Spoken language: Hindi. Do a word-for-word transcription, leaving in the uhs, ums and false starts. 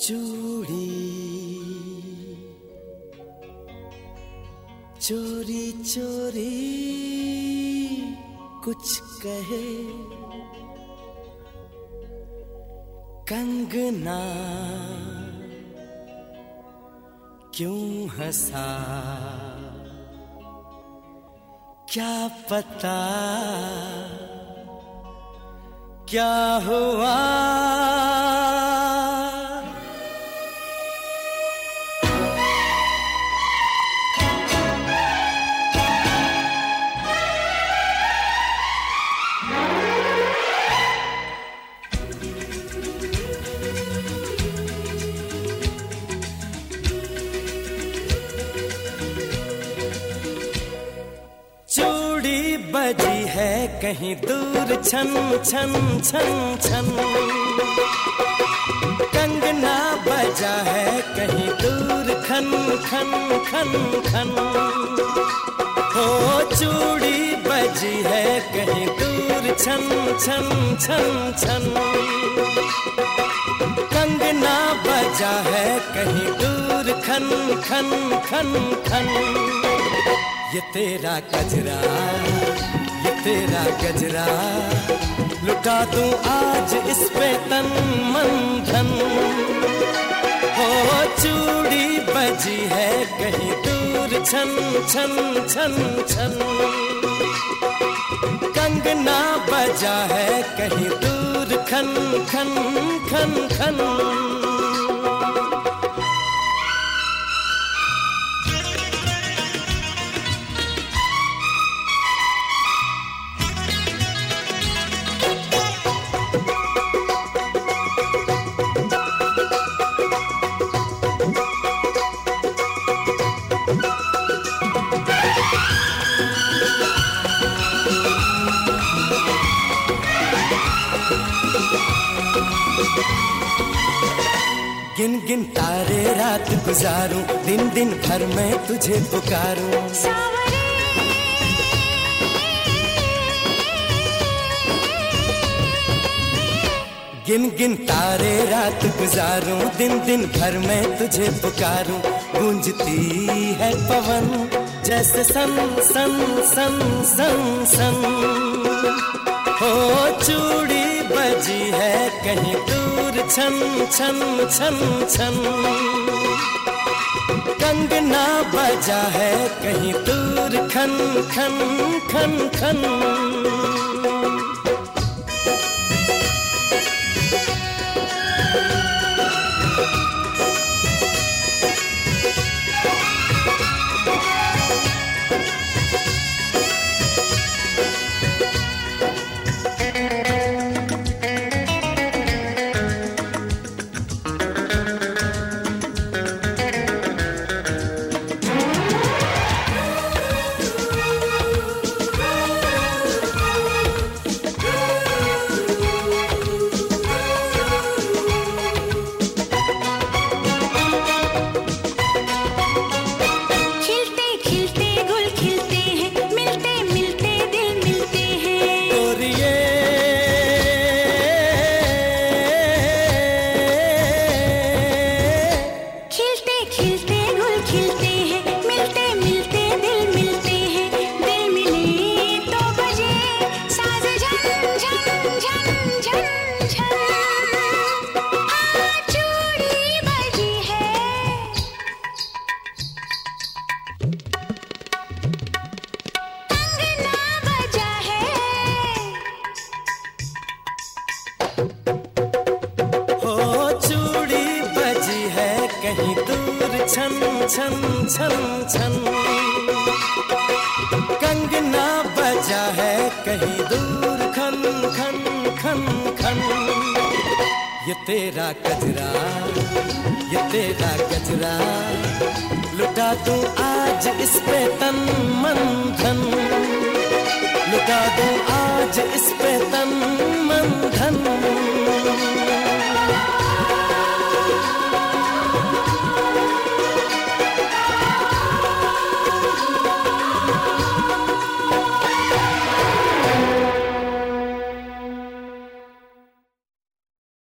चूड़ी चोरी चोरी कुछ कहे, कंगना क्यों हंसा, क्या पता क्या हुआ। चूड़ी बजी है कहीं दूर छन छन छन छन, कंगना बजा है कहीं दूर खन खन खन खन। हो चूड़ी बजी है कहीं दूर छन छन छन छन, कंगना बजा है कहीं दूर खन खन खन खन। ये तेरा गजरा ये तेरा गजरा, लुटा दूं आज इस पे तन मन धन। हो चूड़ी बजी है कहीं दूर छन छन छन छन, कंगना बजा है कहीं दूर खन खन खन खन। गिन गिन तारे रात गुजारूं, दिन दिन भर मैं तुझे पुकारूं। गिन गिन तारे रात गुजारूं, दिन दिन भर मैं तुझे पुकारूं। गूंजती है पवन जैसे सन सन सन सन सन। हो चूड़ी बजी है कहीं दूर छन छन छन छन, कंगना बजा है कहीं दूर खन खन खन खन। कहीं दूर छन छन छन छन, कंगना बजा है कहीं दूर खन खन खन खन। ये तेरा गजरा ये तेरा गजरा, लुटा दूं आज इस पे तन मन धन। लुटा दूं आज इस पे तन मन धन।